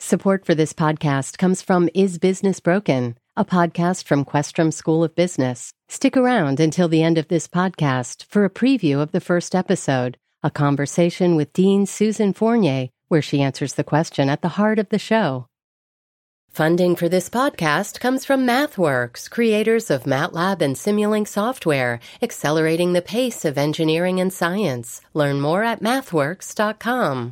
Support for this podcast comes from Is Business Broken, a podcast from Questrom School of Business. Stick around until the end of this podcast for a preview of the first episode, a conversation with Dean Susan Fournier, where she answers the question at the heart of the show. Funding for this podcast comes from MathWorks, creators of MATLAB and Simulink software, accelerating the pace of engineering and science. Learn more at mathworks.com.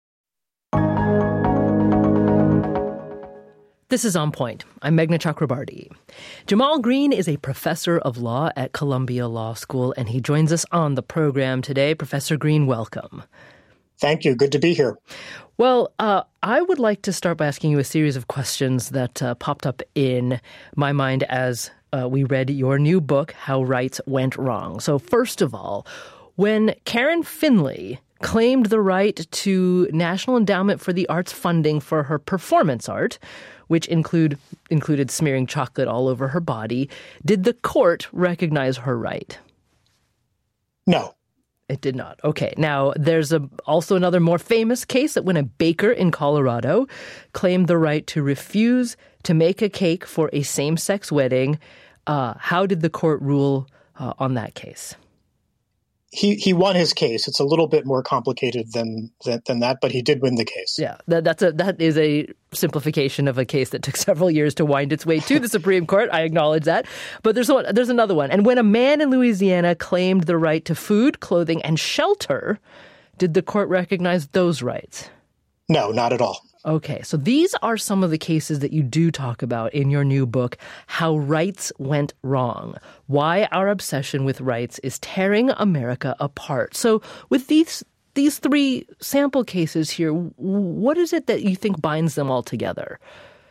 This is On Point. I'm Meghna Chakrabarti. Jamal Greene is a professor of law at Columbia Law School, and he joins us on the program today. Professor Greene, welcome. Thank you. Good to be here. Well, I would like to start by asking you a series of questions that popped up in my mind as we read your new book, How Rights Went Wrong. So first of all, when Karen Finley claimed the right to National Endowment for the Arts funding for her performance art, which included smearing chocolate all over her body, did the court recognize her right? No. It did not. Okay. Now, there's also another more famous case that when a baker in Colorado claimed the right to refuse to make a cake for a same-sex wedding. How did the court rule on that case? He won his case. It's a little bit more complicated than that, but he did win the case. Yeah, that is a simplification of a case that took several years to wind its way to the Supreme Court. I acknowledge that. But there's another one. And when a man in Louisiana claimed the right to food, clothing, and shelter, did the court recognize those rights? No, not at all. Okay, so these are some of the cases that you do talk about in your new book, How Rights Went Wrong, Why Our Obsession with Rights is Tearing America Apart. So with these three sample cases here, what is it that you think binds them all together?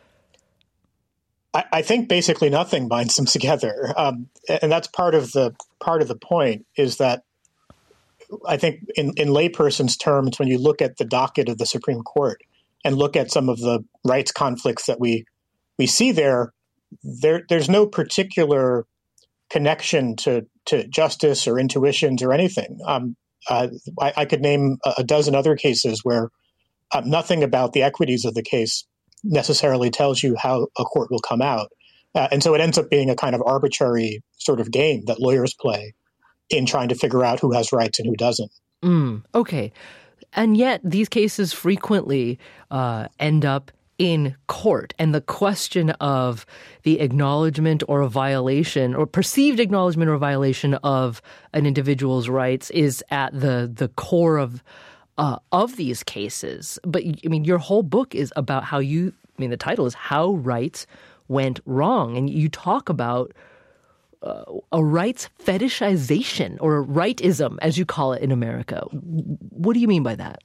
I think basically nothing binds them together. And that's part of the point is that I think in layperson's terms, when you look at the docket of the Supreme Court, and look at some of the rights conflicts that we see there's no particular connection to justice or intuitions or anything. I could name a dozen other cases where nothing about the equities of the case necessarily tells you how a court will come out. And so it ends up being a kind of arbitrary sort of game that lawyers play in trying to figure out who has rights and who doesn't. Okay. And yet these cases frequently end up in court. And the question of the acknowledgement or a violation or perceived acknowledgement or violation of an individual's rights is at the core of these cases. But I mean, your whole book is about the title is How Rights Went Wrong. And you talk about a rights fetishization or rightism, as you call it in America. What do you mean by that?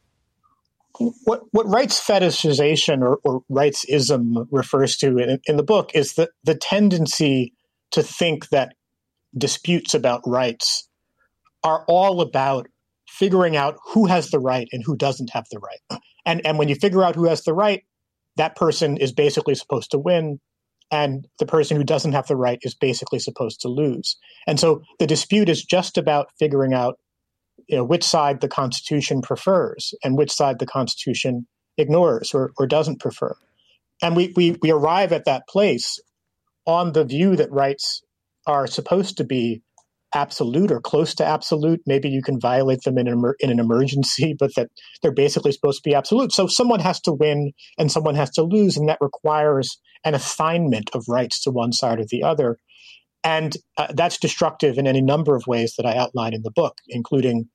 What rights fetishization or rightism refers to in the book is the tendency to think that disputes about rights are all about figuring out who has the right and who doesn't have the right. And when you figure out who has the right, that person is basically supposed to win. And the person who doesn't have the right is basically supposed to lose. And so the dispute is just about figuring out, which side the Constitution prefers and which side the Constitution ignores or doesn't prefer. And we arrive at that place on the view that rights are supposed to be absolute or close to absolute. Maybe you can violate them in an emergency, but that they're basically supposed to be absolute. So someone has to win and someone has to lose, and that requires an assignment of rights to one side or the other. And that's destructive in any number of ways that I outline in the book, including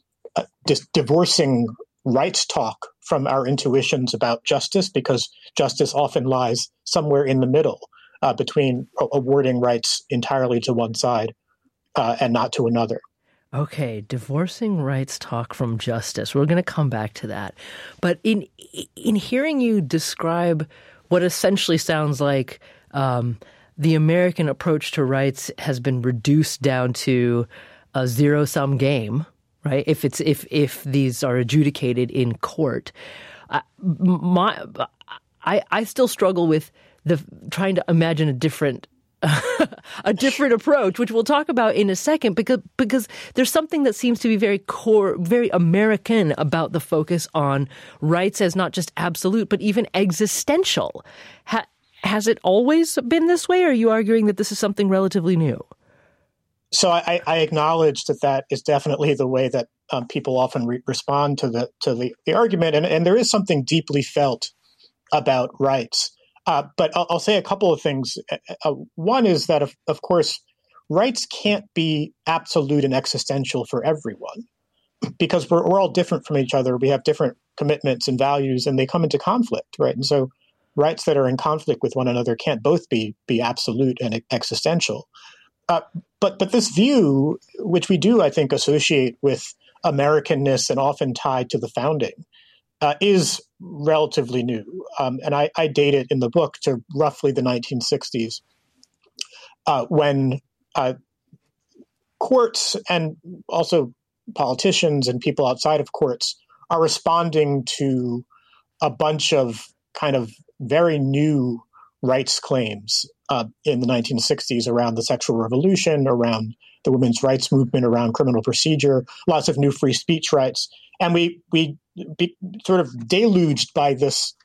divorcing rights talk from our intuitions about justice, because justice often lies somewhere in the middle between awarding rights entirely to one side and not to another. Okay, divorcing rights talk from justice. We're going to come back to that. But in hearing you describe what essentially sounds like the American approach to rights has been reduced down to a zero-sum game, right? If these are adjudicated in court, I still struggle with trying to imagine a different a different approach, which we'll talk about in a second, because there's something that seems to be very core, very American about the focus on rights as not just absolute, but even existential. Has it always been this way, or are you arguing that this is something relatively new? So I acknowledge that is definitely the way that people often respond to the argument, and there is something deeply felt about rights. But I'll say a couple of things. One is that, of course, rights can't be absolute and existential for everyone, because we're all different from each other. We have different commitments and values, and they come into conflict, right? And so rights that are in conflict with one another can't both be absolute and existential. But this view, which we do, I think, associate with Americanness and often tied to the founding, is relatively new. And I date it in the book to roughly the 1960s, when courts and also politicians and people outside of courts are responding to a bunch of kind of very new rights claims in the 1960s around the sexual revolution, around the women's rights movement, around criminal procedure, lots of new free speech rights. And we sort of deluged by this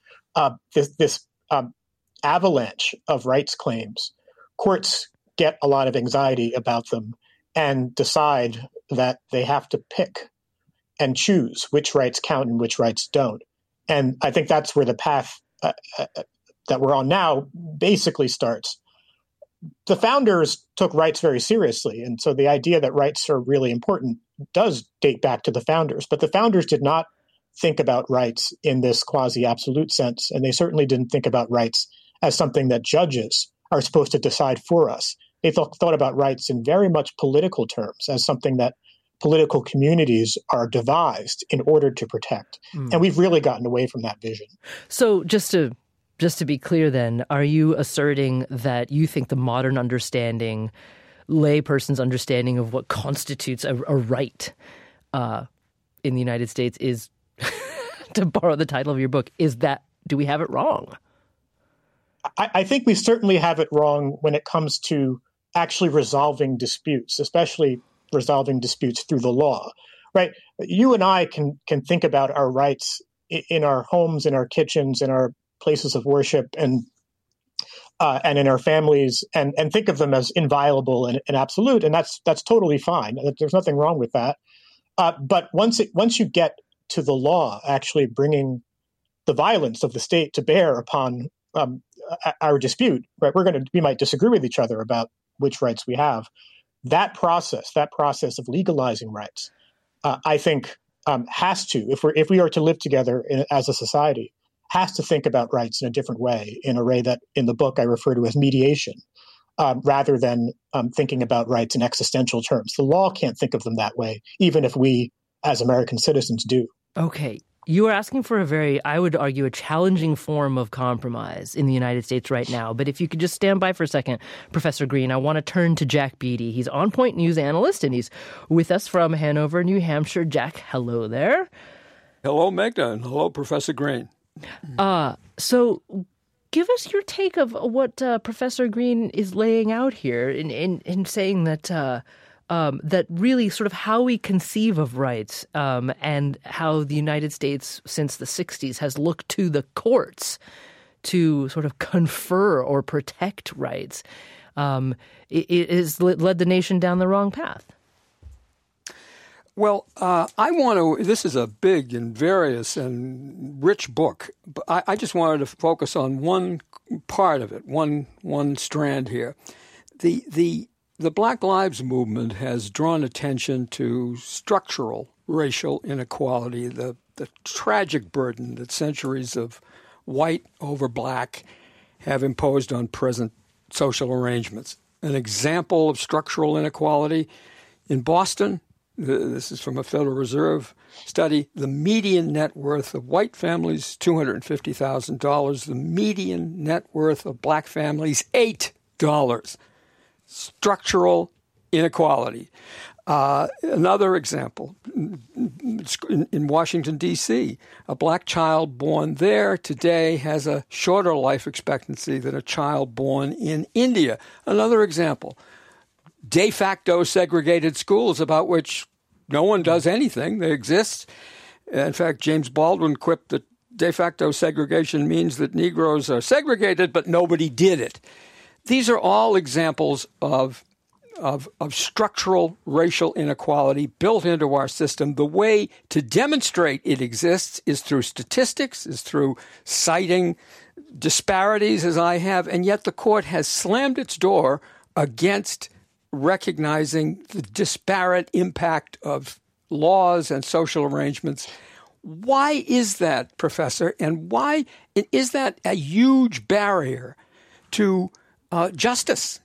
avalanche of rights claims. Courts get a lot of anxiety about them and decide that they have to pick and choose which rights count and which rights don't. And I think that's where the path that we're on now basically starts. The founders took rights very seriously. And so the idea that rights are really important does date back to the founders. But the founders did not think about rights in this quasi-absolute sense. And they certainly didn't think about rights as something that judges are supposed to decide for us. They thought about rights in very much political terms, as something that political communities are devised in order to protect. And we've really gotten away from that vision. So just to be clear then, are you asserting that you think the modern understanding, layperson's understanding of what constitutes a right in the United States is, to borrow the title of your book, do we have it wrong? I think we certainly have it wrong when it comes to actually resolving disputes, especially resolving disputes through the law, right? You and I can think about our rights in our homes, in our kitchens, in our places of worship, and in our families, and think of them as inviolable and absolute, and that's totally fine. There's nothing wrong with that. But once you get to the law, actually bringing the violence of the state to bear upon our dispute, right? We might disagree with each other about which rights we have. That process of legalizing rights, I think, has to, if we are to live together as a society, has to think about rights in a different way, in a way that in the book I refer to as mediation, rather than thinking about rights in existential terms. The law can't think of them that way, even if we, as American citizens, do. Okay. You are asking for I would argue, a challenging form of compromise in the United States right now. But if you could just stand by for a second, Professor Green, I want to turn to Jack Beatty. He's On Point news analyst, and he's with us from Hanover, New Hampshire. Jack, hello there. Hello, Magda, and hello, Professor Green. So give us your take of what Professor Green is laying out here in saying that that really sort of how we conceive of rights and how the United States since the 60s has looked to the courts to sort of confer or protect rights. It has led the nation down the wrong path. Well, this is a big and various and rich book, but I just wanted to focus on one part of it, one strand here. The Black Lives Movement has drawn attention to structural racial inequality, the tragic burden that centuries of white over black have imposed on present social arrangements. An example of structural inequality in Boston, this is from a Federal Reserve study, the median net worth of white families, $250,000. The median net worth of black families, $8. Structural inequality. Another example, in Washington, D.C., a black child born there today has a shorter life expectancy than a child born in India. Another example, de facto segregated schools about which no one does anything. They exist. In fact, James Baldwin quipped that de facto segregation means that Negroes are segregated, but nobody did it. These are all examples of structural racial inequality built into our system. The way to demonstrate it exists is through statistics, is through citing disparities, as I have, and yet the court has slammed its door against recognizing the disparate impact of laws and social arrangements. Why is that, Professor? And why is that a huge barrier to justice?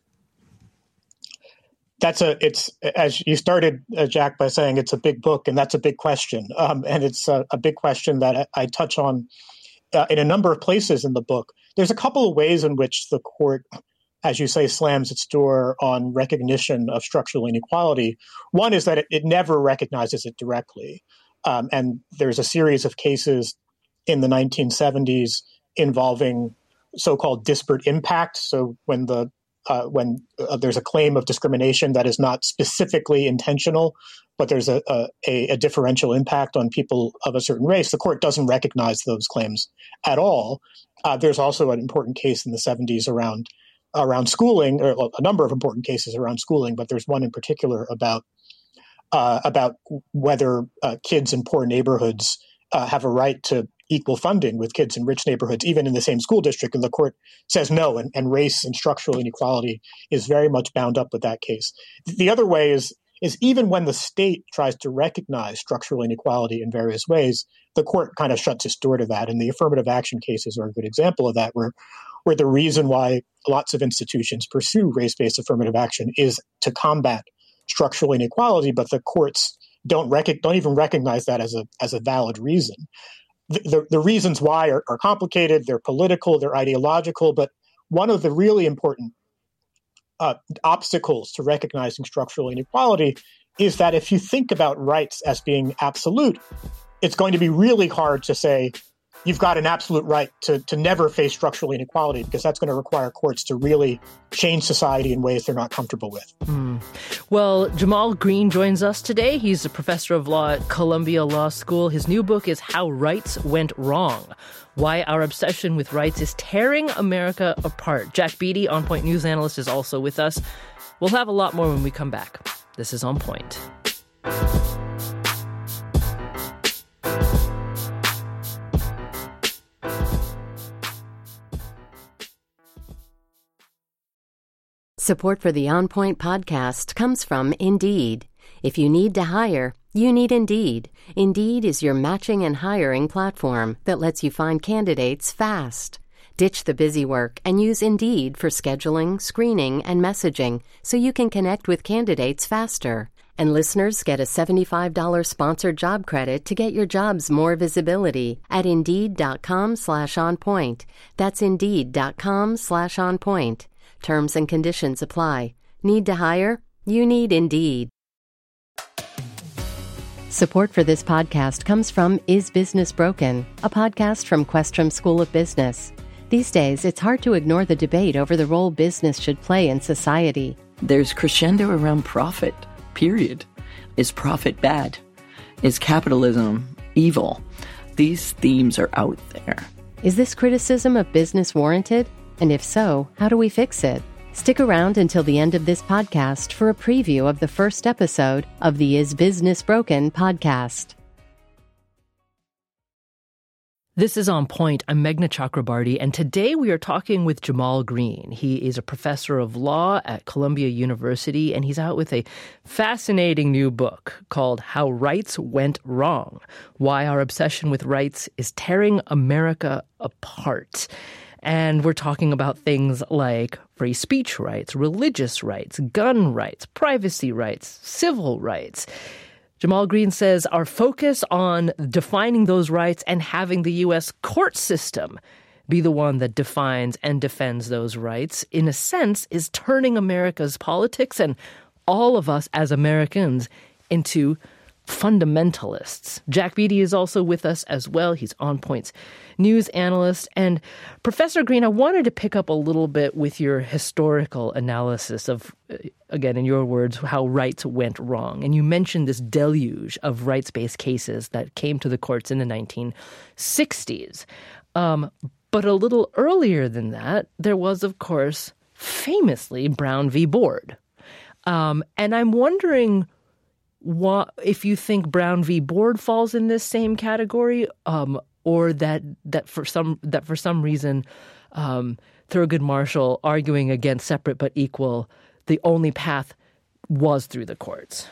It's as you started, Jack, by saying it's a big book, and that's a big question. And it's a big question that I touch on in a number of places in the book. There's a couple of ways in which the court, as you say, slams its door on recognition of structural inequality. One is that it never recognizes it directly. And there's a series of cases in the 1970s involving so-called disparate impact. So when there's a claim of discrimination that is not specifically intentional, but there's a differential impact on people of a certain race, the court doesn't recognize those claims at all. There's also an important case in the 70s around schooling, or a number of important cases around schooling, but there's one in particular about whether kids in poor neighborhoods have a right to equal funding with kids in rich neighborhoods, even in the same school district. And the court says no, and race and structural inequality is very much bound up with that case. The other way is even when the state tries to recognize structural inequality in various ways, the court kind of shuts its door to that. And the affirmative action cases are a good example of that, where the reason why lots of institutions pursue race-based affirmative action is to combat structural inequality, but the courts don't even recognize that as a valid reason. The reasons why are complicated, they're political, they're ideological, but one of the really important obstacles to recognizing structural inequality is that if you think about rights as being absolute, it's going to be really hard to say you've got an absolute right to never face structural inequality, because that's going to require courts to really change society in ways they're not comfortable with. Well, Jamal Greene joins us today. He's a professor of law at Columbia Law School. His new book is How Rights Went Wrong: Why Our Obsession with Rights is Tearing America Apart. Jack Beatty, On Point news analyst, is also with us. We'll have a lot more when we come back. This is On Point. Support for the On Point podcast comes from Indeed. If you need to hire, you need Indeed. Indeed is your matching and hiring platform that lets you find candidates fast. Ditch the busy work and use Indeed for scheduling, screening, and messaging so you can connect with candidates faster. And listeners get a $75 sponsored job credit to get your jobs more visibility at Indeed.com/onpoint. That's Indeed.com/onpoint. Terms and conditions apply. Need to hire? You need Indeed. Support for this podcast comes from Is Business Broken?, a podcast from Questrom School of Business. These days, it's hard to ignore the debate over the role business should play in society. There's crescendo around profit, period. Is profit bad? Is capitalism evil? These themes are out there. Is this criticism of business warranted? And if so, how do we fix it? Stick around until the end of this podcast for a preview of the first episode of the Is Business Broken podcast. This is On Point. I'm Meghna Chakrabarty, and today we are talking with Jamal Greene. He is a professor of law at Columbia University, and he's out with a fascinating new book called How Rights Went Wrong: Why Our Obsession with Rights is Tearing America Apart. And we're talking about things like free speech rights, religious rights, gun rights, privacy rights, civil rights. Jamal Greene says our focus on defining those rights and having the U.S. court system be the one that defines and defends those rights, in a sense, is turning America's politics and all of us as Americans into fundamentalists. Jack Beatty is also with us as well. He's On Point's news analyst. And Professor Greene, I wanted to pick up a little bit with your historical analysis of, again, in your words, how rights went wrong. And you mentioned this deluge of rights-based cases that came to the courts in the 1960s. But a little earlier than that, there was, of course, famously Brown v. Board. And I'm wondering if you think Brown v. Board falls in this same category, or that for some reason, Thurgood Marshall arguing against separate but equal, the only path was through the courts.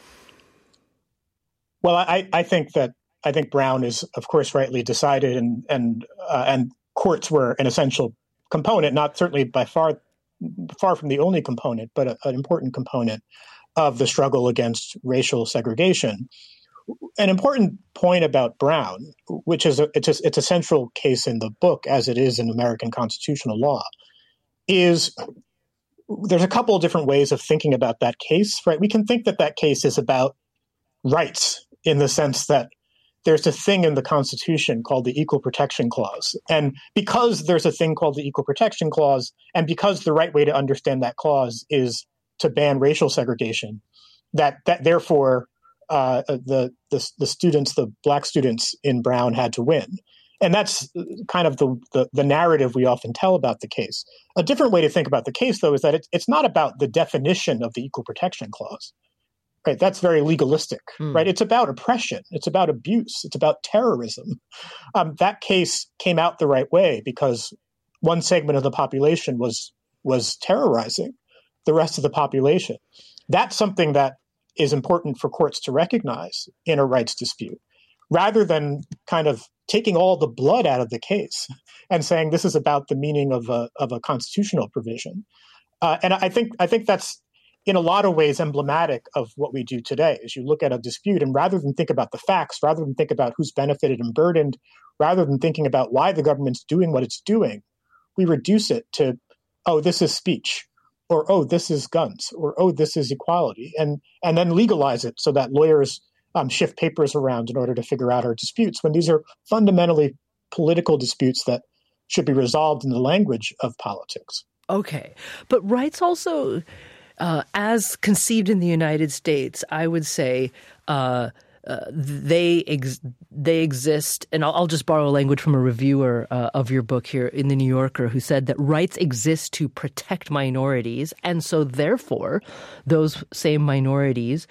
Well, I think Brown is, of course, rightly decided, and courts were an essential component, not certainly by far from the only component, but an important component of the struggle against racial segregation. An important point about Brown, which is it's a central case in the book, as it is in American constitutional law, is there's a couple of different ways of thinking about that case, right? We can think that case is about rights in the sense that there's a thing in the Constitution called the Equal Protection Clause. And because there's a thing called the Equal Protection Clause, and because the right way to understand that clause is to ban racial segregation, that therefore the students, the black students in Brown, had to win. And that's kind of the narrative we often tell about the case. A different way to think about the case, though, is that it's not about the definition of the Equal Protection Clause. Right, that's very legalistic, right? It's about oppression. It's about abuse. It's about terrorism. That case came out the right way because one segment of the population was terrorizing the rest of the population. That's something that is important for courts to recognize in a rights dispute, rather than kind of taking all the blood out of the case and saying this is about the meaning of a constitutional provision. And I think that's in a lot of ways emblematic of what we do today. As you look at a dispute, and rather than think about the facts, rather than think about who's benefited and burdened, rather than thinking about why the government's doing what it's doing, we reduce it to, oh, this is speech, or oh, this is guns, or oh, this is equality, and then legalize it so that lawyers shift papers around in order to figure out our disputes, when these are fundamentally political disputes that should be resolved in the language of politics. Okay. But rights also, as conceived in the United States, I would say they exist, and I'll just borrow language from a reviewer of your book here in The New Yorker, who said that rights exist to protect minorities, and so therefore those same minorities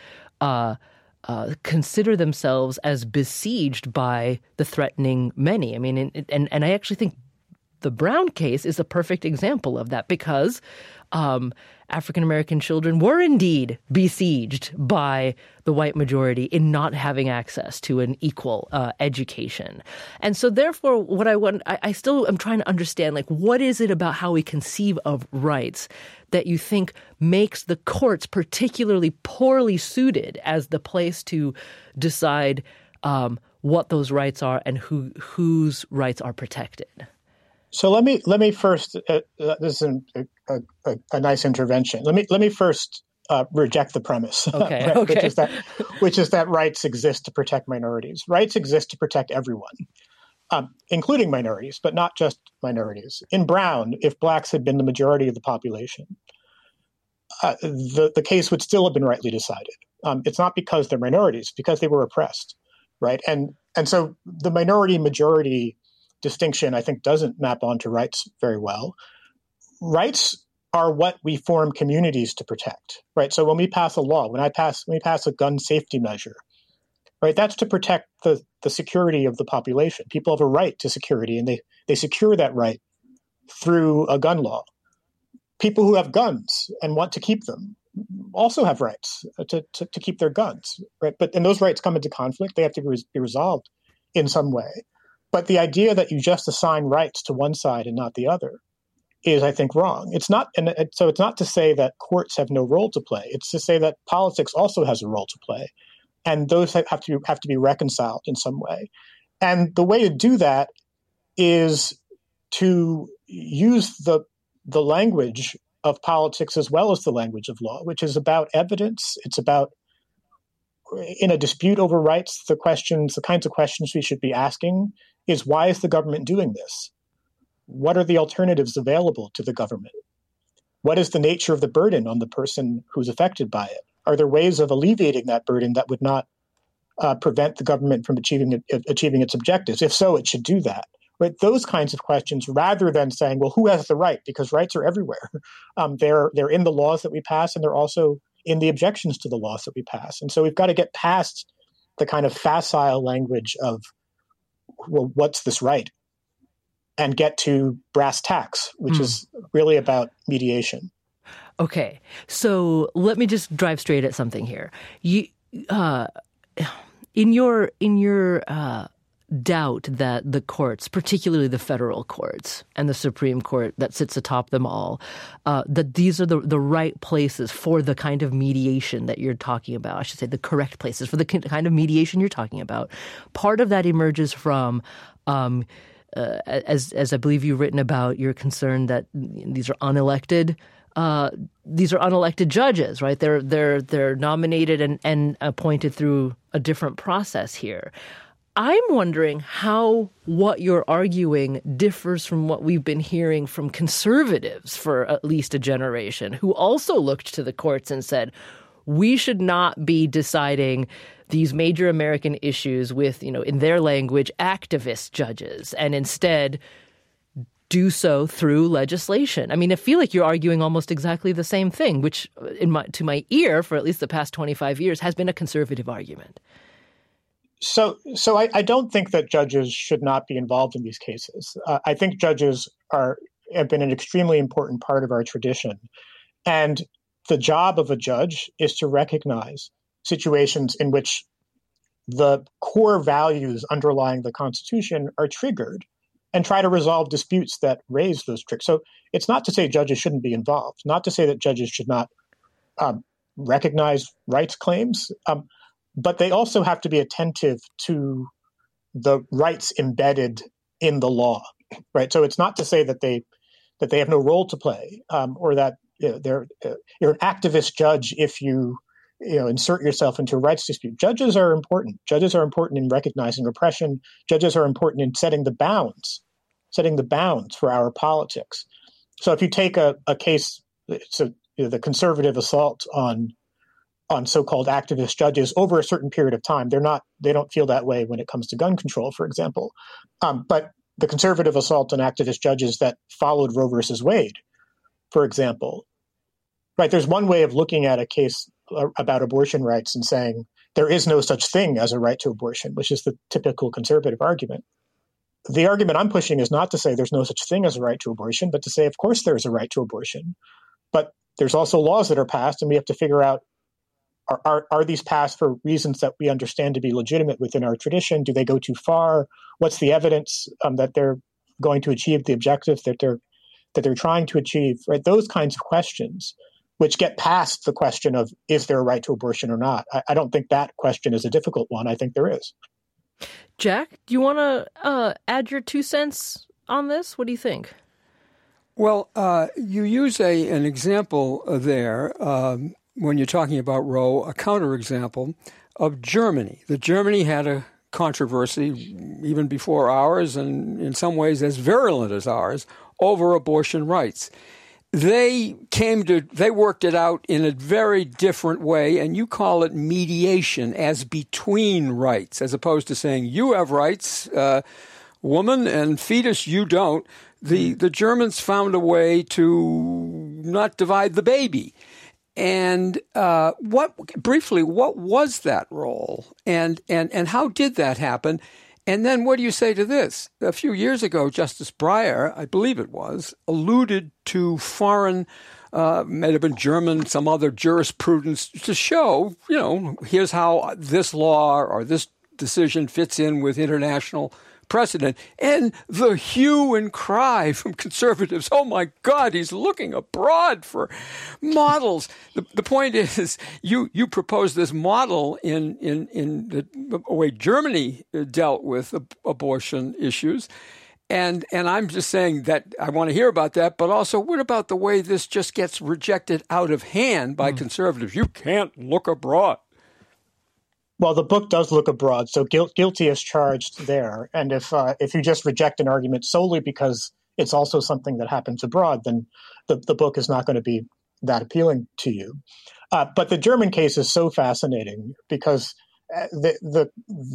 consider themselves as besieged by the threatening many. I mean, and I actually think the Brown case is a perfect example of that, because African-American children were indeed besieged by the white majority in not having access to an equal education. And so therefore, what I still am trying to understand, like, what is it about how we conceive of rights that you think makes the courts particularly poorly suited as the place to decide what those rights are and whose rights are protected? So let me first. This is a nice intervention. Let me first reject the premise, okay, right, okay. which is that rights exist to protect minorities. Rights exist to protect everyone, including minorities, but not just minorities. In Brown, if blacks had been the majority of the population, the case would still have been rightly decided. It's not because they're minorities, because they were oppressed, right? And so the minority majority distinction, I think, doesn't map onto rights very well. Rights are what we form communities to protect, right? So when we pass a law, when we pass a gun safety measure, right, that's to protect the security of the population. People have a right to security, and they secure that right through a gun law. People who have guns and want to keep them also have rights to keep their guns, right? And those rights come into conflict. They have to be resolved in some way. But the idea that you just assign rights to one side and not the other is, I think, wrong. It's not, and so it's not to say that courts have no role to play. It's to say that politics also has a role to play, and those have to be reconciled in some way. And the way to do that is to use the language of politics as well as the language of law, which is about evidence. It's about, in a dispute over rights, the kinds of questions we should be asking is, why is the government doing this? What are the alternatives available to the government? What is the nature of the burden on the person who's affected by it? Are there ways of alleviating that burden that would not prevent the government from achieving its objectives? If so, it should do that. Right? Those kinds of questions, rather than saying, well, who has the right? Because rights are everywhere. They're in the laws that we pass, and they're also in the objections to the laws that we pass. And so we've got to get past the kind of facile language of, well, what's this right? And get to brass tacks, which is really about mediation. Okay, so let me just drive straight at something here. You, in your doubt that the courts, particularly the federal courts and the Supreme Court that sits atop them all, that these are the right places for the kind of mediation that you're talking about. I should say the correct places for the kind of mediation you're talking about. Part of that emerges from as I believe you've written about, your concern that these are unelected judges, right? They're nominated and appointed through a different process here. I'm wondering how what you're arguing differs from what we've been hearing from conservatives for at least a generation, who also looked to the courts and said, we should not be deciding these major American issues with, in their language, activist judges, and instead do so through legislation. I mean, I feel like you're arguing almost exactly the same thing, which to my ear, for at least the past 25 years, has been a conservative argument. So I don't think that judges should not be involved in these cases. I think judges have been an extremely important part of our tradition. And the job of a judge is to recognize situations in which the core values underlying the Constitution are triggered and try to resolve disputes that raise those triggers. So it's not to say judges shouldn't be involved, not to say that judges should not recognize rights claims, but they also have to be attentive to the rights embedded in the law, right? So it's not to say that they have no role to play, or that you're an activist judge if you insert yourself into a rights dispute. Judges are important. Judges are important in recognizing oppression. Judges are important in setting the bounds for our politics. So if you take a case, the conservative assault on so-called activist judges over a certain period of time, they don't feel that way when it comes to gun control, for example. But the conservative assault on activist judges that followed Roe versus Wade, for example, right? There's one way of looking at a case about abortion rights and saying there is no such thing as a right to abortion, which is the typical conservative argument. The argument I'm pushing is not to say there's no such thing as a right to abortion, but to say, of course, there is a right to abortion. But there's also laws that are passed, and we have to figure out, are these passed for reasons that we understand to be legitimate within our tradition? Do they go too far? What's the evidence that they're going to achieve the objectives that they're trying to achieve? Right? Those kinds of questions, which get past the question of, is there a right to abortion or not? I don't think that question is a difficult one. I think there is. Jack, do you want to add your 2 cents on this? What do you think? Well, you use an example there when you're talking about Roe, a counterexample of Germany. That Germany had a controversy even before ours, and in some ways as virulent as ours, over abortion rights. They worked it out in a very different way, and you call it mediation, as between rights, as opposed to saying you have rights, woman, and fetus, you don't. The Germans found a way to not divide the baby. And what was that role, and how did that happen? And then what do you say to this? A few years ago, Justice Breyer, I believe it was, alluded to foreign, may have been German, some other jurisprudence to show, here's how this law or this decision fits in with international precedent. And the hue and cry from conservatives, oh my God, he's looking abroad for models. The point is, you propose this model in the way Germany dealt with abortion issues, And I'm just saying that I want to hear about that, but also what about the way this just gets rejected out of hand by conservatives? You can't look abroad. Well, the book does look abroad, so guilty is charged there. And if you just reject an argument solely because it's also something that happens abroad, then the book is not going to be that appealing to you. But the German case is so fascinating because the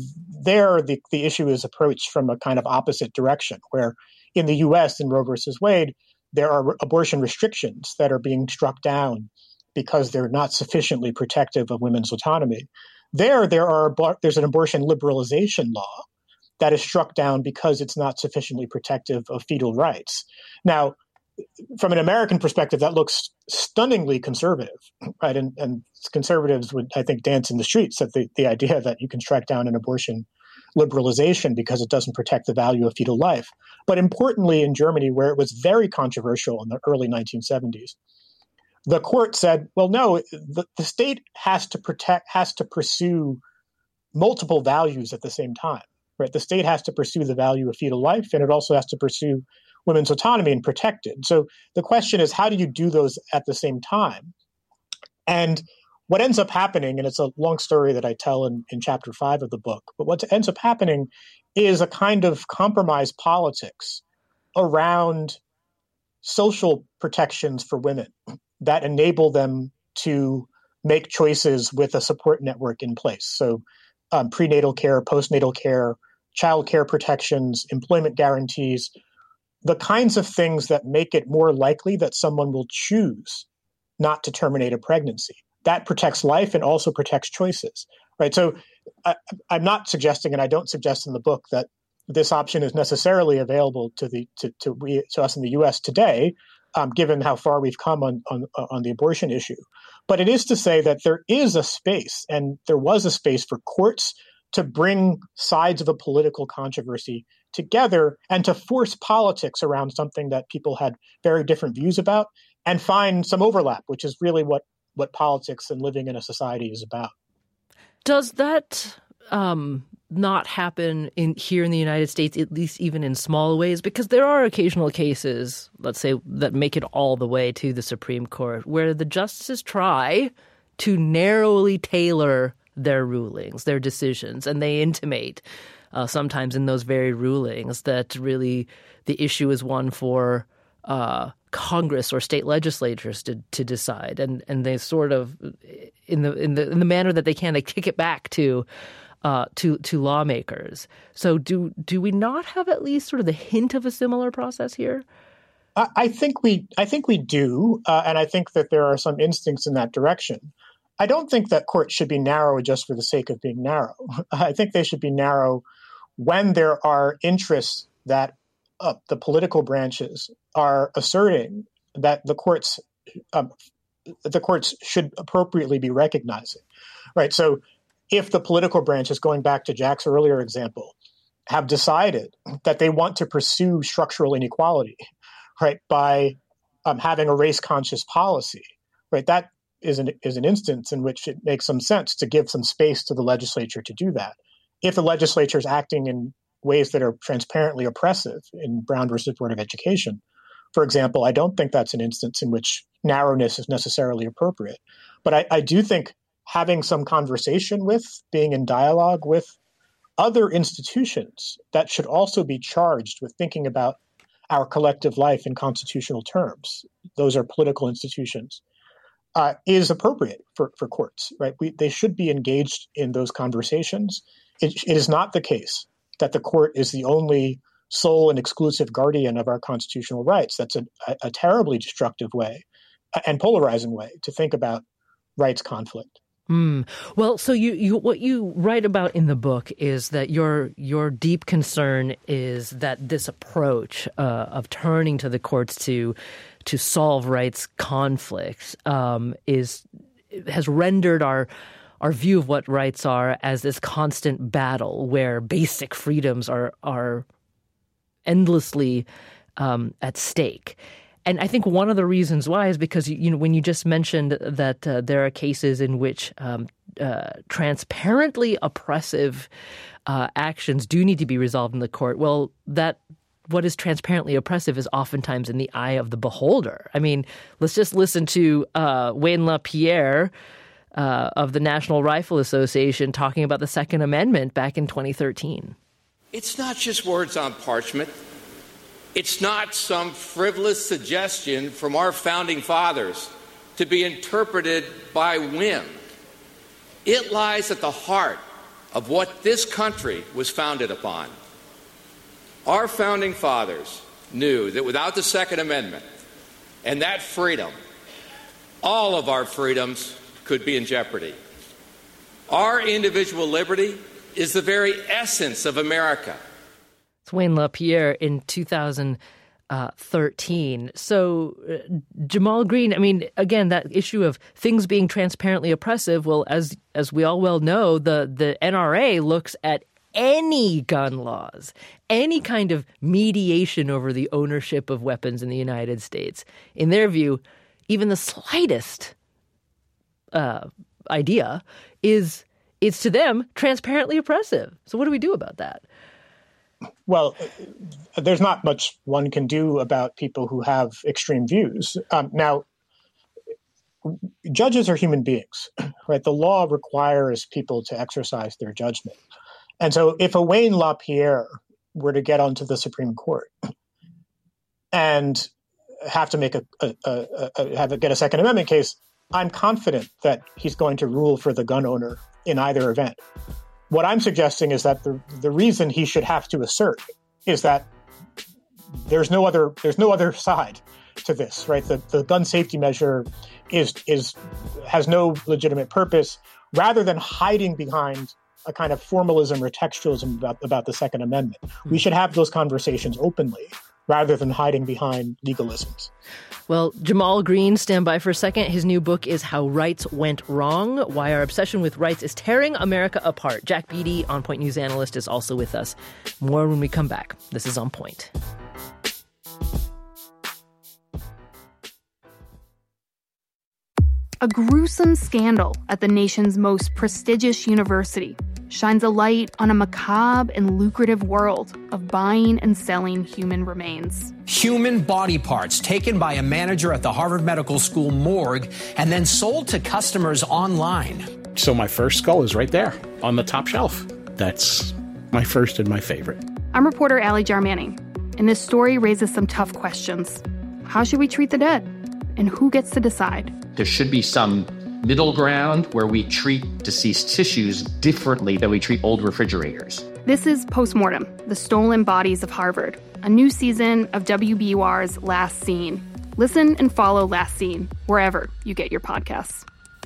issue is approached from a kind of opposite direction, where in the U.S. in Roe versus Wade, there are abortion restrictions that are being struck down because they're not sufficiently protective of women's autonomy. There's an abortion liberalization law that is struck down because it's not sufficiently protective of fetal rights. Now, from an American perspective, that looks stunningly conservative, right? And conservatives would, I think, dance in the streets at the idea that you can strike down an abortion liberalization because it doesn't protect the value of fetal life. But importantly, in Germany, where it was very controversial in the early 1970s, the court said, well, no, the state has to pursue multiple values at the same time, right? The state has to pursue the value of fetal life, and it also has to pursue women's autonomy and protect it. So the question is, how do you do those at the same time? And what ends up happening, and it's a long story that I tell in chapter 5 of the book, but what ends up happening is a kind of compromise politics around social protections for women that enable them to make choices with a support network in place. So prenatal care, postnatal care, child care protections, employment guarantees, the kinds of things that make it more likely that someone will choose not to terminate a pregnancy. That protects life and also protects choices, right? So I'm not suggesting, and I don't suggest in the book, that this option is necessarily available to us in the U.S. today, given how far we've come on the abortion issue. But it is to say that there is a space, and there was a space for courts to bring sides of a political controversy together and to force politics around something that people had very different views about and find some overlap, which is really what politics and living in a society is about. Does that not happen here in the United States, at least even in small ways? Because there are occasional cases, let's say, that make it all the way to the Supreme Court, where the justices try to narrowly tailor their rulings, their decisions, and they intimate sometimes in those very rulings that really the issue is one for Congress or state legislatures to decide, and they sort of in the manner that they can, they kick it back to lawmakers. So do we not have at least sort of the hint of a similar process here? I think we do, and I think that there are some instincts in that direction. I don't think that courts should be narrow just for the sake of being narrow. I think they should be narrow when there are interests that the political branches are asserting that the courts should appropriately be recognizing, right? So if the political branches, going back to Jack's earlier example, have decided that they want to pursue structural inequality, right, by having a race-conscious policy, right, that is an instance in which it makes some sense to give some space to the legislature to do that. If the legislature is acting in ways that are transparently oppressive, in Brown versus Board of Education, for example, I don't think that's an instance in which narrowness is necessarily appropriate. But I do think having some conversation with, being in dialogue with other institutions that should also be charged with thinking about our collective life in constitutional terms, those are political institutions, is appropriate for courts, right? They should be engaged in those conversations. It is not the case that the court is the only sole and exclusive guardian of our constitutional rights. That's a terribly destructive way and polarizing way to think about rights conflict. Well, so you what you write about in the book is that your deep concern is that this approach of turning to the courts to solve rights conflicts has rendered our view of what rights are as this constant battle where basic freedoms are endlessly at stake. And I think one of the reasons why is because, when you just mentioned that there are cases in which transparently oppressive actions do need to be resolved in the court, well, that what is transparently oppressive is oftentimes in the eye of the beholder. I mean, let's just listen to Wayne LaPierre of the National Rifle Association talking about the Second Amendment back in 2013. It's not just words on parchment. It's not some frivolous suggestion from our founding fathers to be interpreted by whim. It lies at the heart of what this country was founded upon. Our founding fathers knew that without the Second Amendment and that freedom, all of our freedoms could be in jeopardy. Our individual liberty is the very essence of America. It's Wayne LaPierre in 2013. So Jamal Greene, I mean, again, that issue of things being transparently oppressive, well, as we all well know, the NRA looks at any gun laws, any kind of mediation over the ownership of weapons in the United States. In their view, even the slightest idea is to them transparently oppressive. So what do we do about that? Well, there's not much one can do about people who have extreme views. Now, judges are human beings, right? The law requires people to exercise their judgment. And so if a Wayne LaPierre were to get onto the Supreme Court and have to make get a Second Amendment case, I'm confident that he's going to rule for the gun owner in either event. What I'm suggesting is that the reason he should have to assert is that there's no other side to this, right? The gun safety measure has no legitimate purpose. Rather than hiding behind a kind of formalism or textualism about the Second Amendment, we should have those conversations openly rather than hiding behind legalisms. Well, Jamal Greene, stand by for a second. His new book is How Rights Went Wrong, Why Our Obsession with Rights is Tearing America Apart. Jack Beatty, On Point News analyst, is also with us. More when we come back. This is On Point. A gruesome scandal at the nation's most prestigious university shines a light on a macabre and lucrative world of buying and selling human remains. Human body parts taken by a manager at the Harvard Medical School morgue and then sold to customers online. So my first skull is right there on the top shelf. That's my first and my favorite. I'm reporter Allie Jarmanning, and this story raises some tough questions. How should we treat the dead? And who gets to decide? There should be some middle ground where we treat deceased tissues differently than we treat old refrigerators. This is Postmortem, The Stolen Bodies of Harvard, a new season of WBUR's Last Scene. Listen and follow Last Scene wherever you get your podcasts.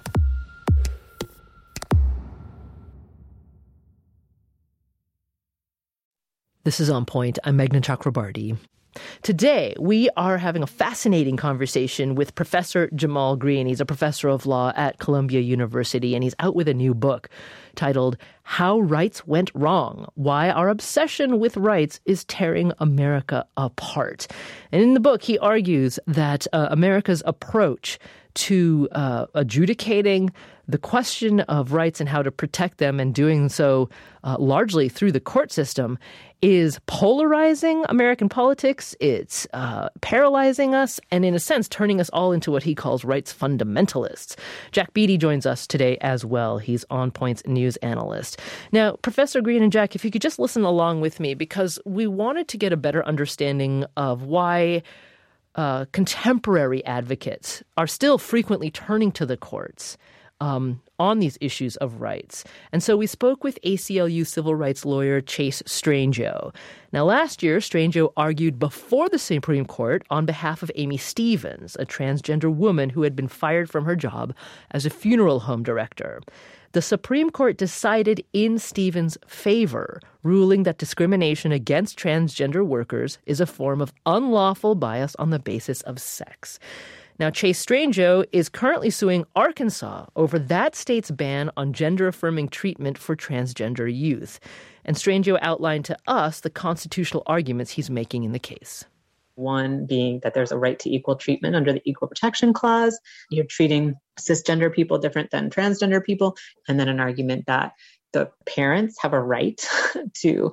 This is On Point. I'm Meghna Chakrabarty. Today, we are having a fascinating conversation with Professor Jamal Greene. He's a professor of law at Columbia University, and he's out with a new book titled How Rights Went Wrong, Why Our Obsession with Rights is Tearing America Apart. And in the book, he argues that America's approach to adjudicating the question of rights and how to protect them, and doing so largely through the court system, is polarizing American politics. It's paralyzing us, and in a sense, turning us all into what he calls rights fundamentalists. Jack Beatty joins us today as well. He's On Point's news analyst. Now, Professor Greene and Jack, if you could just listen along with me, because we wanted to get a better understanding of why contemporary advocates are still frequently turning to the courts on these issues of rights. And so we spoke with ACLU civil rights lawyer Chase Strangio. Now, last year, Strangio argued before the Supreme Court on behalf of Amy Stevens, a transgender woman who had been fired from her job as a funeral home director. The Supreme Court decided in Stevens' favor, ruling that discrimination against transgender workers is a form of unlawful bias on the basis of sex. Now, Chase Strangio is currently suing Arkansas over that state's ban on gender-affirming treatment for transgender youth. And Strangio outlined to us the constitutional arguments he's making in the case. One being that there's a right to equal treatment under the Equal Protection Clause. You're treating cisgender people different than transgender people. And then an argument that the parents have a right to,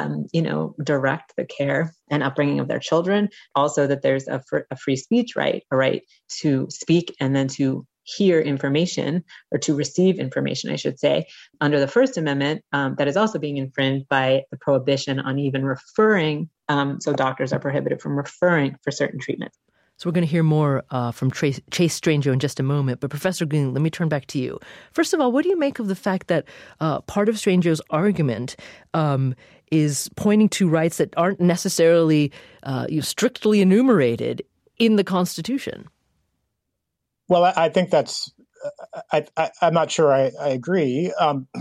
direct the care and upbringing of their children. Also, that there's a free speech right, a right to speak and then to hear information, or to receive information, I should say, under the First Amendment, that is also being infringed by the prohibition on even referring. So doctors are prohibited from referring for certain treatments. So we're going to hear more from Chase Strangio in just a moment. But Professor Green, let me turn back to you. First of all, what do you make of the fact that part of Strangio's argument is pointing to rights that aren't necessarily strictly enumerated in the Constitution? Well, I think that's I'm not sure I agree.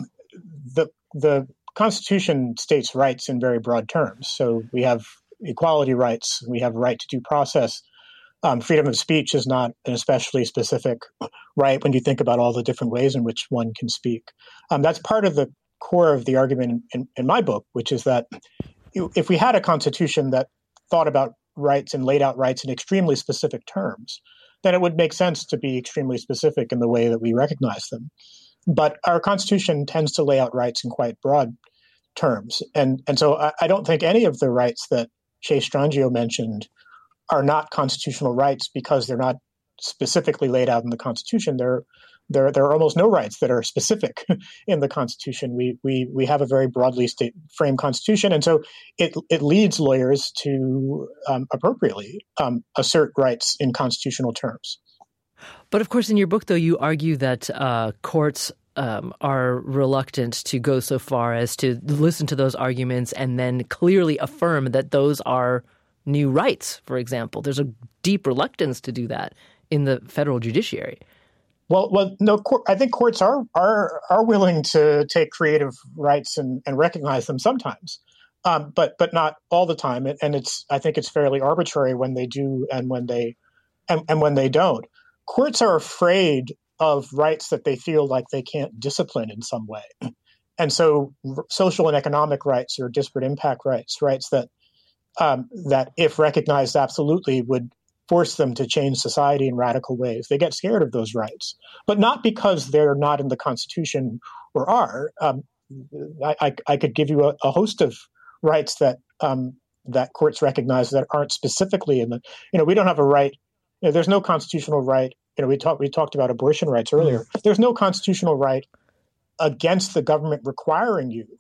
The Constitution states rights in very broad terms. So we have equality rights, we have right to due process. Freedom of speech is not an especially specific right when you think about all the different ways in which one can speak. That's part of the core of the argument in my book, which is that if we had a constitution that thought about rights and laid out rights in extremely specific terms, then it would make sense to be extremely specific in the way that we recognize them. But our Constitution tends to lay out rights in quite broad terms. And so I don't think any of the rights that Chase Strangio mentioned are not constitutional rights because they're not specifically laid out in the Constitution. There are almost no rights that are specific in the Constitution. We have a very broadly framed Constitution, and so it leads lawyers to appropriately assert rights in constitutional terms. But of course, in your book, though, you argue that courts are reluctant to go so far as to listen to those arguments and then clearly affirm that those are new rights, for example. There's a deep reluctance to do that in the federal judiciary. Well, no. I think courts are willing to take creative rights and recognize them sometimes, but not all the time. And I think it's fairly arbitrary when they do and when they don't. Courts are afraid of rights that they feel like they can't discipline in some way, and so social and economic rights or disparate impact rights that if recognized absolutely would force them to change society in radical ways. They get scared of those rights, but not because they're not in the Constitution or are. I could give you a host of rights that courts recognize that aren't specifically in the. We don't have a right. There's no constitutional right. We talked about abortion rights earlier. There's no constitutional right against the government requiring you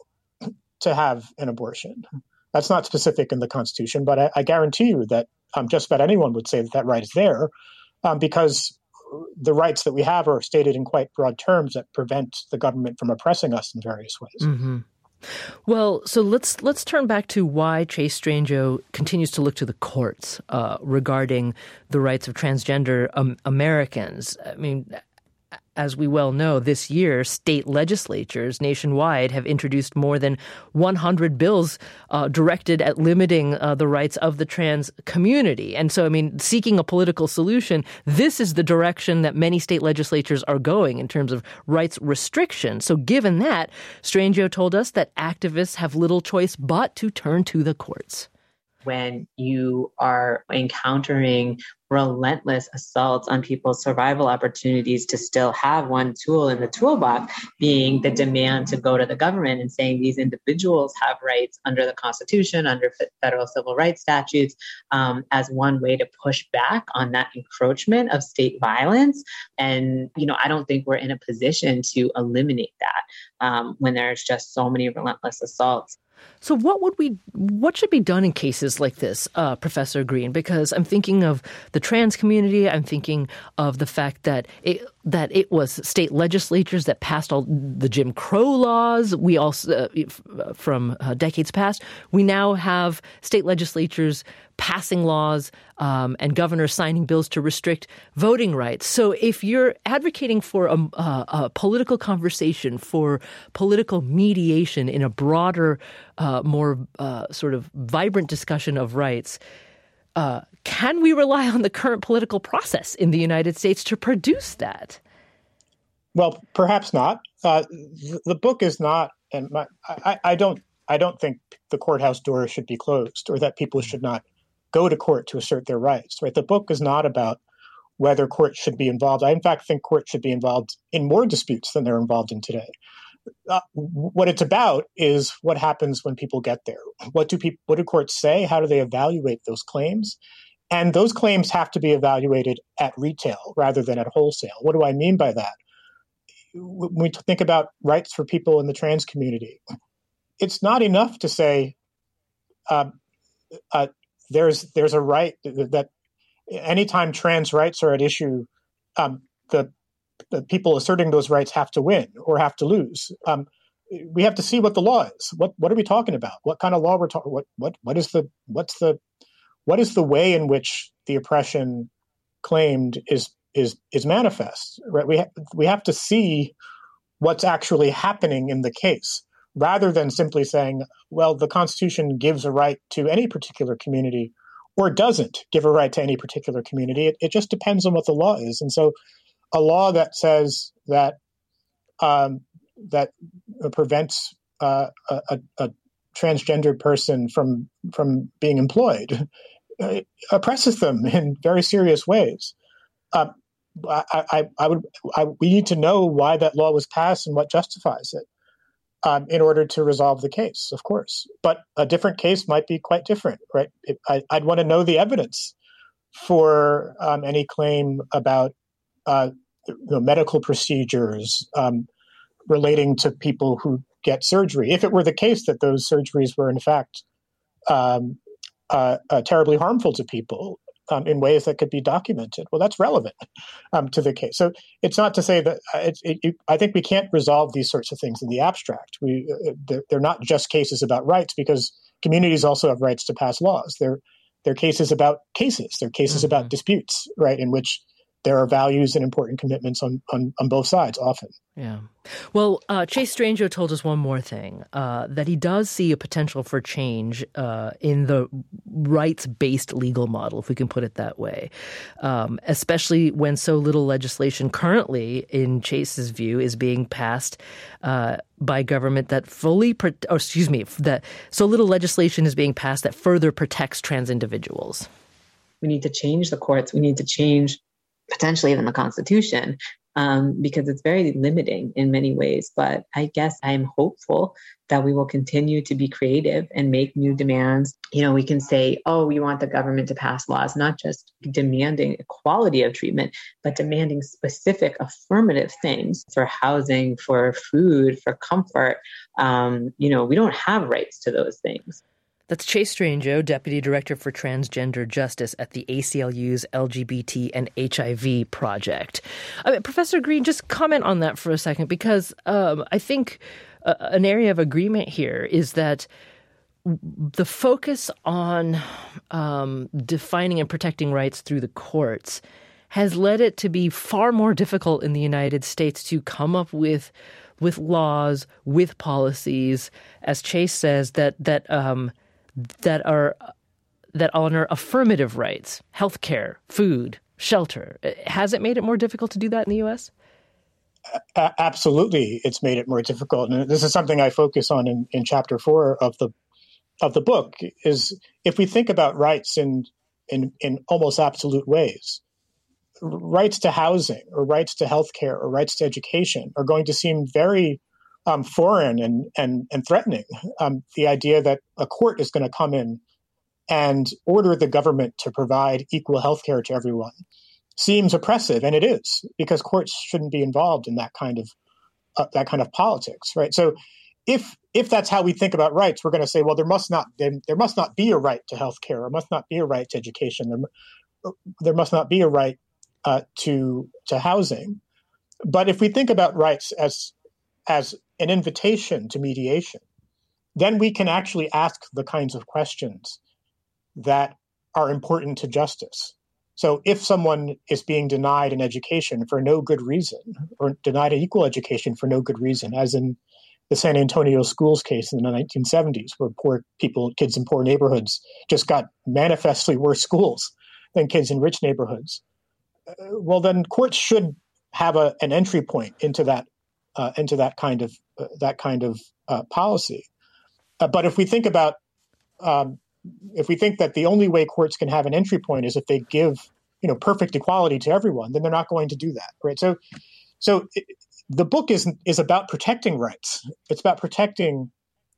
to have an abortion. That's not specific in the Constitution, but I guarantee you that just about anyone would say that right is there because the rights that we have are stated in quite broad terms that prevent the government from oppressing us in various ways. Mm-hmm. Well, so let's turn back to why Chase Strangio continues to look to the courts regarding the rights of transgender Americans. I mean, as we well know, this year, state legislatures nationwide have introduced more than 100 bills directed at limiting the rights of the trans community. And so, I mean, seeking a political solution, this is the direction that many state legislatures are going in terms of rights restriction. So given that, Strangio told us that activists have little choice but to turn to the courts. When you are encountering relentless assaults on people's survival opportunities to still have one tool in the toolbox, being the demand to go to the government and saying these individuals have rights under the Constitution, under federal civil rights statutes, as one way to push back on that encroachment of state violence. And, I don't think we're in a position to eliminate that when there's just so many relentless assaults. So what should be done in cases like this, Professor Green? Because I'm thinking of the trans community. I'm thinking of the fact that it was state legislatures that passed all the Jim Crow laws. We also, from decades past, we now have state legislatures passing laws and governors signing bills to restrict voting rights. So if you're advocating for a political conversation, for political mediation in a broader, more sort of vibrant discussion of rights, can we rely on the current political process in the United States to produce that? Well, perhaps not. The book is not, and I don't think the courthouse doors should be closed or that people should not go to court to assert their rights. Right? The book is not about whether courts should be involved. I, in fact, think courts should be involved in more disputes than they're involved in today. What it's about is what happens when people get there. What do courts say? How do they evaluate those claims? And those claims have to be evaluated at retail rather than at wholesale. What do I mean by that? When we think about rights for people in the trans community, it's not enough to say there's a right that anytime trans rights are at issue, the people asserting those rights have to win or have to lose. We have to see what the law is. What are we talking about? What kind of law we're talking? What is the way in which the oppression claimed is manifest? Right? We have to see what's actually happening in the case, rather than simply saying, well, the Constitution gives a right to any particular community or doesn't give a right to any particular community. It just depends on what the law is. And so a law that says that that prevents a transgendered person from being employed oppresses them in very serious ways. We need to know why that law was passed and what justifies it in order to resolve the case, of course. But a different case might be quite different, right? I'd want to know the evidence for any claim about medical procedures relating to people who get surgery. If it were the case that those surgeries were in fact terribly harmful to people in ways that could be documented, well, that's relevant to the case. So it's not to say that I think we can't resolve these sorts of things in the abstract. They're not just cases about rights, because communities also have rights to pass laws. They're cases about cases. They're cases about disputes, right, in which there are values and important commitments on both sides often. Yeah. Well, Chase Strangio told us one more thing, that he does see a potential for change in the rights-based legal model, if we can put it that way, especially when so little legislation currently, in Chase's view, is being passed by government that that so little legislation is being passed that further protects trans individuals. We need to change the courts. We need to change potentially even the Constitution, because it's very limiting in many ways. But I guess I'm hopeful that we will continue to be creative and make new demands. You know, we can say, oh, we want the government to pass laws, not just demanding equality of treatment, but demanding specific affirmative things for housing, for food, for comfort. We don't have rights to those things. That's Chase Strangio, Deputy Director for Transgender Justice at the ACLU's LGBT and HIV Project. Professor Green, just comment on that for a second, because I think an area of agreement here is that the focus on defining and protecting rights through the courts has led it to be far more difficult in the United States to come up with laws, with policies, as Chase says, that honor affirmative rights, healthcare, food, shelter. Has it made it more difficult to do that in the U.S.? Absolutely, it's made it more difficult, and this is something I focus on in Chapter 4 of the book. Is if we think about rights in almost absolute ways, rights to housing or rights to healthcare or rights to education are going to seem very foreign and threatening. The idea that a court is going to come in and order the government to provide equal health care to everyone seems oppressive, and it is, because courts shouldn't be involved in that kind of politics, right? So, if that's how we think about rights, we're going to say, well, there must not be a right to health care, or must not be a right to education, there must not be a right to housing. But if we think about rights as an invitation to mediation, then we can actually ask the kinds of questions that are important to justice. So if someone is being denied an education for no good reason, or denied an equal education for no good reason, as in the San Antonio schools case in the 1970s, where kids in poor neighborhoods just got manifestly worse schools than kids in rich neighborhoods, well, then courts should have an entry point into that kind of policy. But if we think that the only way courts can have an entry point is if they give perfect equality to everyone, then they're not going to do that, right? So the book is about protecting rights. It's about protecting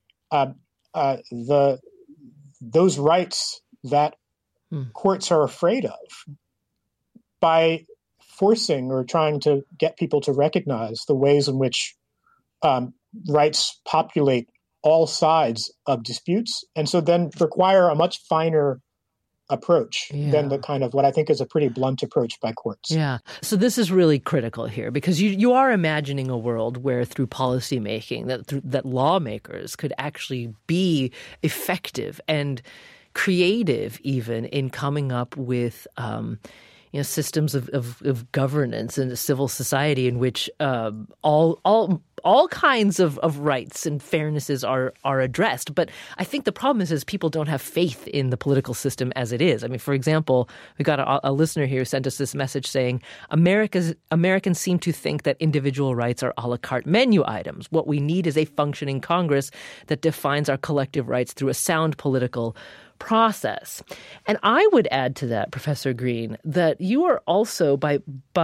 those rights that courts are afraid of by forcing or trying to get people to recognize the ways in which rights populate all sides of disputes, and so then require a much finer approach than the kind of what I think is a pretty blunt approach by courts. Yeah. So this is really critical here because you are imagining a world where through policymaking that lawmakers could actually be effective and creative even in coming up with systems of governance and a civil society in which all kinds of rights and fairnesses are addressed. But I think the problem is people don't have faith in the political system as it is. I mean, for example, we got a listener here who sent us this message saying, Americans seem to think that individual rights are a la carte menu items. What we need is a functioning Congress that defines our collective rights through a sound political process. And I would add to that, Professor Green, that you are also by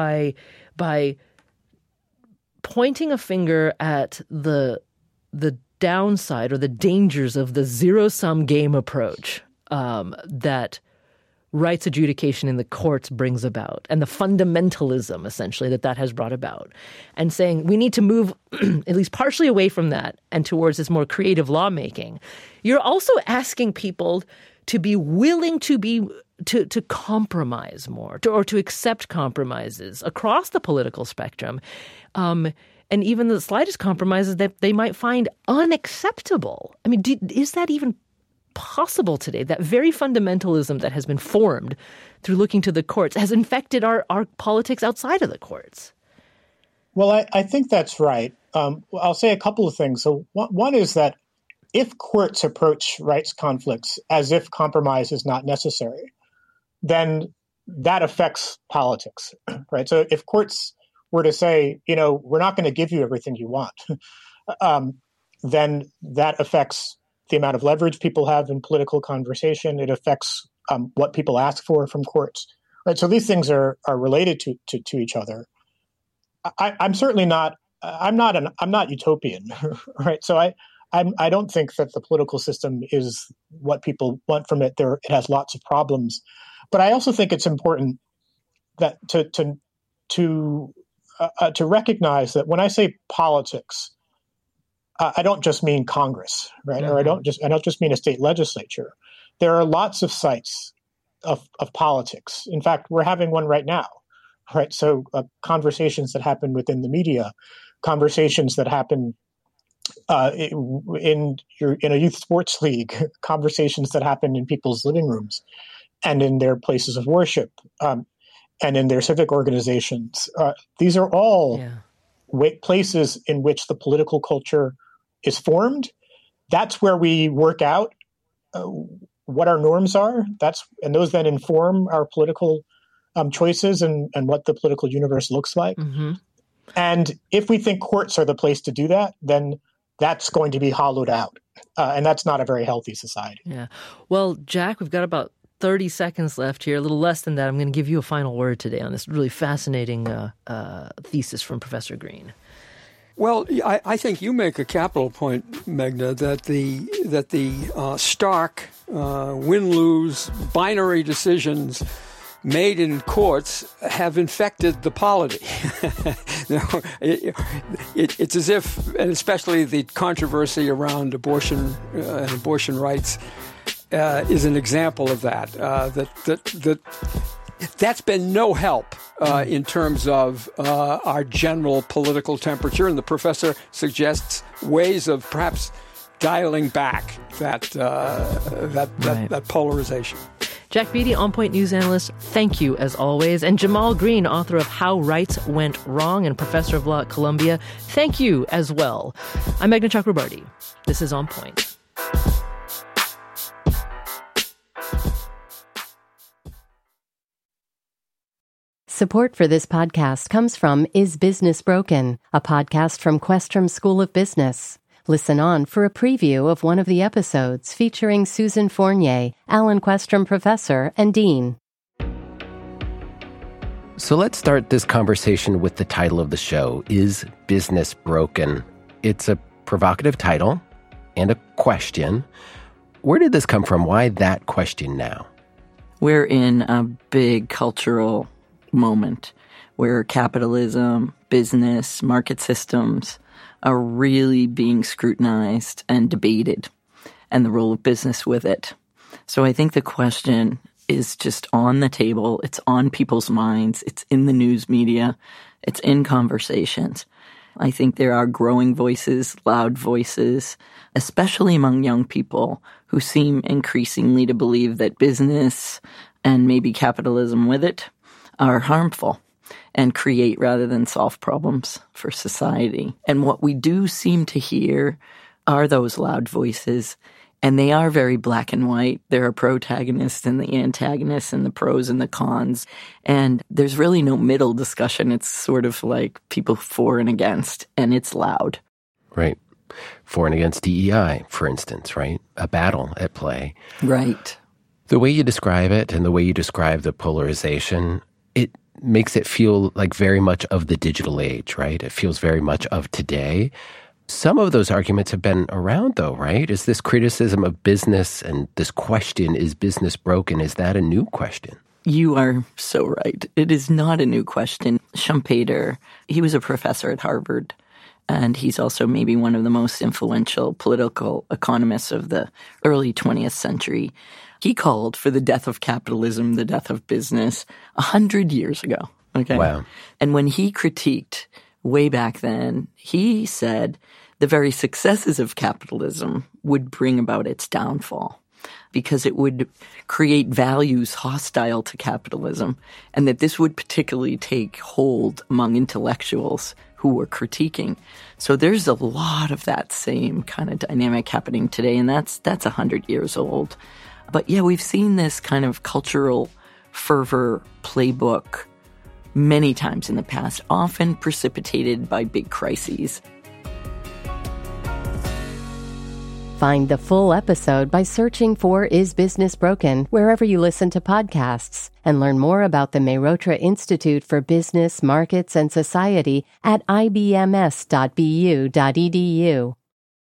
pointing a finger at the downside or the dangers of the zero-sum game approach that rights adjudication in the courts brings about, and the fundamentalism, essentially, that has brought about, and saying we need to move at least partially away from that and towards this more creative lawmaking. You're also asking people to be willing to compromise more, or to accept compromises across the political spectrum, and even the slightest compromises that they might find unacceptable. I mean, is that even possible today? That very fundamentalism that has been formed through looking to the courts has infected our politics outside of the courts. Well, I think that's right. I'll say a couple of things. So one is that if courts approach rights conflicts as if compromise is not necessary, then that affects politics, right? So if courts were to say, we're not going to give you everything you want, then that affects the amount of leverage people have in political conversation. It affects what people ask for from courts, right? So these things are related to each other. I'm certainly not. I'm not utopian, right? So I don't think that the political system is what people want from it. It has lots of problems, but I also think it's important that to recognize that when I say politics, I don't just mean Congress, right? Mm-hmm. Or I don't just mean a state legislature. There are lots of sites of politics. In fact, we're having one right now, right? So conversations that happen within the media, conversations that happen in a youth sports league, conversations that happen in people's living rooms and in their places of worship, and in their civic organizations. These are all places in which the political culture is formed. That's where we work out what our norms are. And those then inform our political choices and what the political universe looks like. Mm-hmm. And if we think courts are the place to do that, then that's going to be hollowed out. And that's not a very healthy society. Yeah. Well, Jack, we've got about 30 seconds left here, a little less than that. I'm going to give you a final word today on this really fascinating thesis from Professor Green. Well, I think you make a capital point, Meghna, that the stark win-lose binary decisions made in courts have infected the polity. It's as if, and especially the controversy around abortion and abortion rights is an example of that. That's been no help in terms of our general political temperature, and the professor suggests ways of perhaps dialing back that polarization. Jack Beatty, On Point news analyst, thank you as always. And Jamal Green, author of How Rights Went Wrong and professor of law at Columbia, thank you as well. I'm Meghna Chakrabarty. This is On Point. Support for this podcast comes from Is Business Broken?, a podcast from Questrom School of Business. Listen on for a preview of one of the episodes featuring Susan Fournier, Alan Questrom Professor and Dean. So let's start this conversation with the title of the show, Is Business Broken? It's a provocative title and a question. Where did this come from? Why that question now? We're in a big cultural moment where capitalism, business, market systems are really being scrutinized and debated, and the role of business with it. So I think the question is just on the table. It's on people's minds. It's in the news media. It's in conversations. I think there are growing voices, loud voices, especially among young people who seem increasingly to believe that business and maybe capitalism with it are harmful and create rather than solve problems for society. And what we do seem to hear are those loud voices. And they are very black and white. There are protagonists and the antagonists and the pros and the cons. And there's really no middle discussion. It's sort of like people for and against, and it's loud. Right. For and against DEI, for instance, right? A battle at play. Right. The way you describe it and the way you describe the polarization, it makes it feel like very much of the digital age, right? It feels very much of today. Some of those arguments have been around, though, right? Is this criticism of business and this question, is business broken, is that a new question? You are so right. It is not a new question. Schumpeter, he was a professor at Harvard, and he's also maybe one of the most influential political economists of the early 20th century. He called for the death of capitalism, the death of business, 100 years ago. Okay. Wow. And when he critiqued way back then, he said the very successes of capitalism would bring about its downfall because it would create values hostile to capitalism, and that this would particularly take hold among intellectuals who were critiquing. So there's a lot of that same kind of dynamic happening today, and that's 100 years old. But yeah, we've seen this kind of cultural fervor playbook many times in the past, often precipitated by big crises. Find the full episode by searching for Is Business Broken wherever you listen to podcasts, and learn more about the Mehrotra Institute for Business, Markets, and Society at ibms.bu.edu.